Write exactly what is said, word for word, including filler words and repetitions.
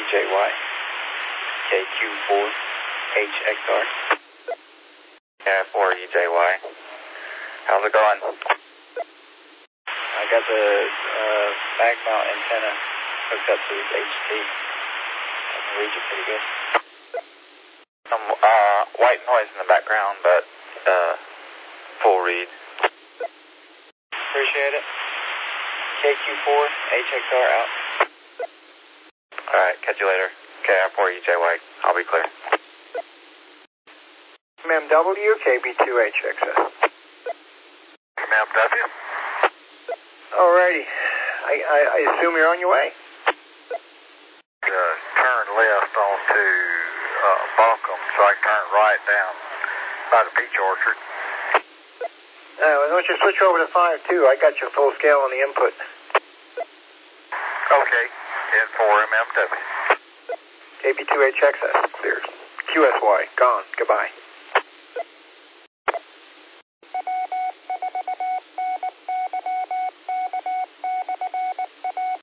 J Y, K Q four H X R. K I four E J Y. How's it going? I got the uh, back mount antenna hooked up to this H T. I can read you pretty good. Some uh, white noise in the background, but uh, full read. Appreciate it. K Q four H X R out. Alright, catch you later. K I four E J Y, I'll be clear. M M W, K B two H X S. M M W? Alrighty. I, I, I assume you're on your way. Uh, turn left onto uh, Buncombe, so I can turn right down by the peach orchard. Uh, why don't you switch over to five two? I got your full scale on the input. Okay, ten four M M W. K B two H X S, clear. Q S Y, gone. Goodbye.